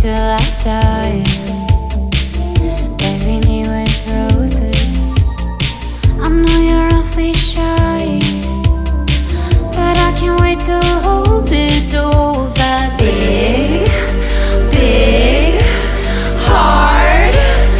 till I die. Bury me with roses. I know you're awfully shy, but I can't wait to hold it, to hold that big, big heart,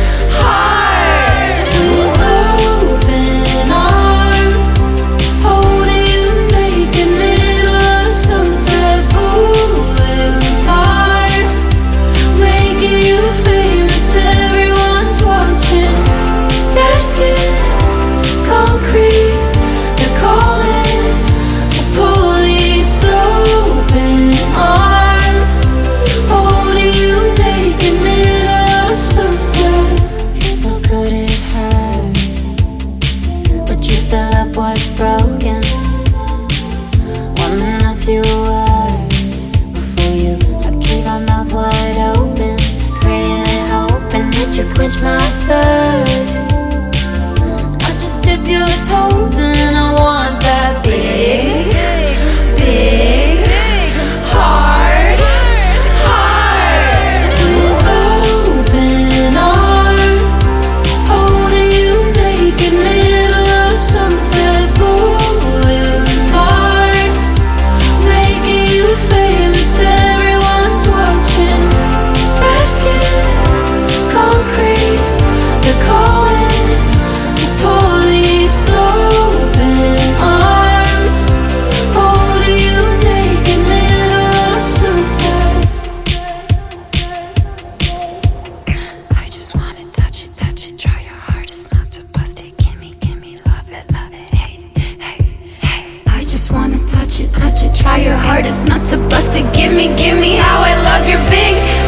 heart with open arms, holding you naked, middle of Sunset Boulevard, making you famous, everyone's watching. Bare skin, concrete, they're calling the police. Open arms, holding you naked, middle of Sunset. Feels so good it hurts, but you fill up what's broken. Warming a few words before you. I keep my mouth wide open, praying and hoping that you quench my thirst. I just dip your toes and I want that big, big heart, heart with open arms, holding you naked, middle of Sunset Boulevard, making you famous, everyone's watching. Bare skin, concrete, they're calling the police. Open arms, holding you naked, middle of Sunset. I just wanna touch it, try your hardest not to bust it. Gimme, love it, hey, hey, hey. I just wanna touch it, try your hardest not to bust it. Gimme, how I love your big